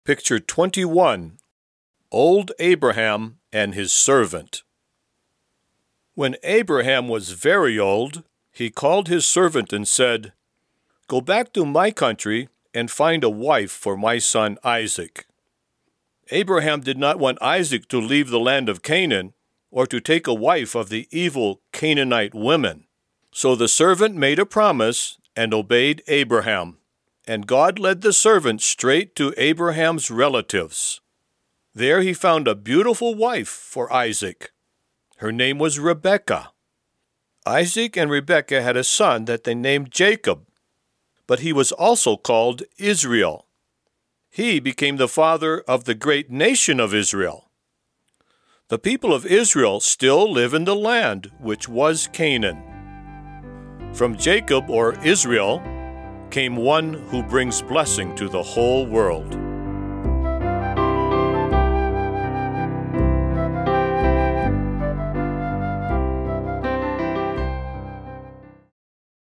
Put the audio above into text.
Picture 21. Old Abraham and his servant. When Abraham was very old, he called his servant and said, "Go back to my country and find a wife for my son Isaac." Abraham did not want Isaac to leave the land of Canaan or to take a wife of the evil Canaanite women. So the servant made a promise and obeyed Abraham, and God led the servant straight to Abraham's relatives. There he found a beautiful wife for Isaac. Her name was Rebekah. Isaac and Rebekah had a son that they named Jacob, but he was also called Israel. He became the father of the great nation of Israel. The people of Israel still live in the land which was Canaan. From Jacob, or Israel, came one who brings blessing to the whole world.